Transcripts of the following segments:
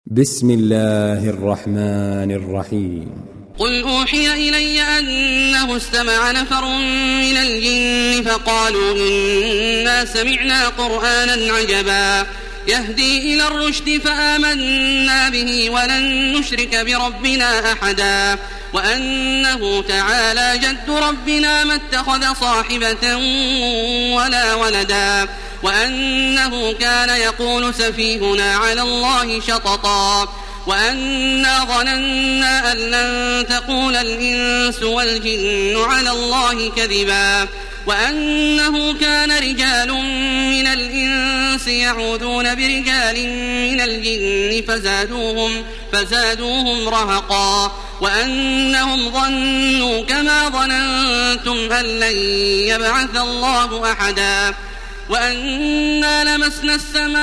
بسم الله الرحمن الرحيم. قل أوحي إلي أنه استمع نفر من الجن فقالوا إنا سمعنا قرآنا عجبا يهدي إلى الرشد فآمنا به ولن نشرك بربنا أحدا وأنه تعالى جد ربنا ما اتخذ صاحبة ولا ولدا وأنه كان يقول سفيهنا على الله شططا وأنا ظننا أن لن تقول الإنس والجن على الله كذبا وأنه كان رجال من الإنس يعوذون برجال من الجن فزادوهم رهقا وأنهم ظنوا كما ظننتم أن لن يبعث الله أحدا وأنا لمسنا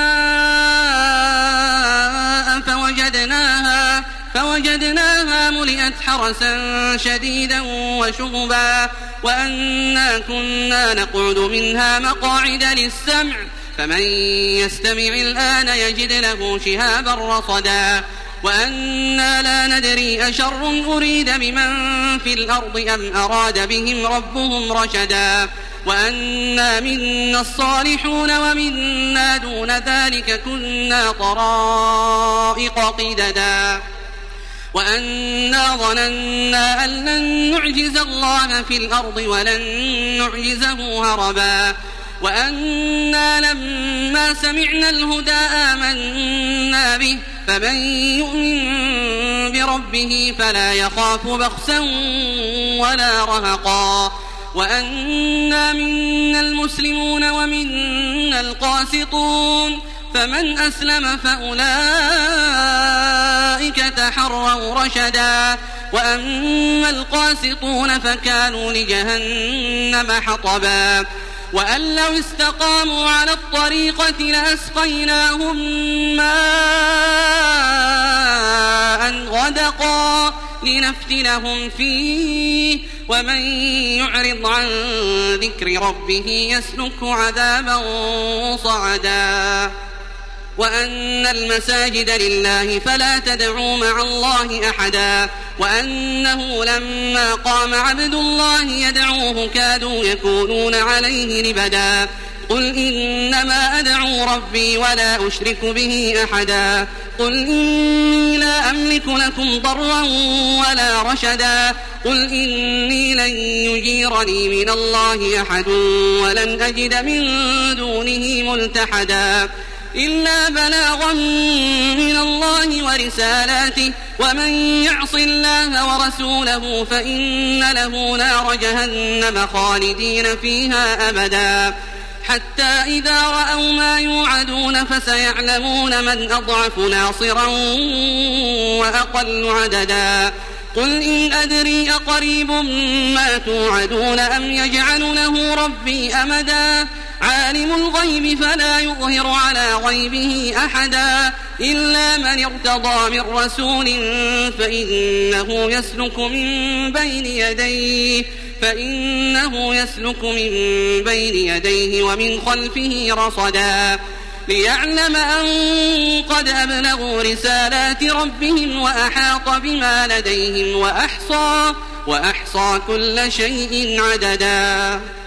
السماء فوجدناها ملئت حرسا شديدا وشهبا وأنا كنا نقعد منها مقاعد للسمع فمن يستمع الآن يجد له شهابا رصدا وأنا لا ندري أشر أريد بمن في الأرض أم أراد بهم ربهم رشدا وأنا منا الصالحون ومنا دون ذلك كنا طرائق قددا وأنا ظننا أن لن نعجز الله في الأرض ولن نعجزه هربا وأنا لما سمعنا الهدى آمنا به فمن يؤمن بربه فلا يخاف بخسا ولا رهقا وأنا منا المسلمون ومنا القاسطون فمن أسلم فأولئك تحروا رشدا وأما القاسطون فكانوا لجهنم حطبا وأن لو استقاموا على الطريقة لأسقيناهم ماء غدقا لنفتنهم فيه ومن يعرض عن ذكر ربه يسلك عذابا صعدا وأن المساجد لله فلا تدعوا مع الله أحدا وأنه لما قام عبد الله يدعوه كادوا يكونون عليه لبدا قل إنما أدعو ربي ولا أشرك به أحدا قل إني لا أملك لكم ضرا ولا رشدا قل إني لن يجيرني من الله أحد ولن أجد من دونه ملتحدا إلا بلاغا من الله ورسالاته ومن يعص الله ورسوله فإن له نار جهنم خالدين فيها أبدا حتى إذا رأوا ما يوعدون فسيعلمون من أضعف ناصرا وأقل عددا قل إن أدري أقريب ما توعدون أم يجعل له ربي أمدا عالم الغيب فلا يظهر على غيبه أحدا إلا من ارتضى من رسول فإنه يسلك من بين يديه ومن خلفه رصدا ليعلم أن قد أبلغوا رسالات ربهم وأحاط بما لديهم وأحصى كل شيء عددا.